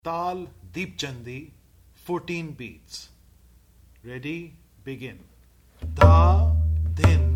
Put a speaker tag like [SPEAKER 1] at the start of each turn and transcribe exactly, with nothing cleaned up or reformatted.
[SPEAKER 1] Tal Deepchandi, fourteen beats. Ready? Begin. Da, din,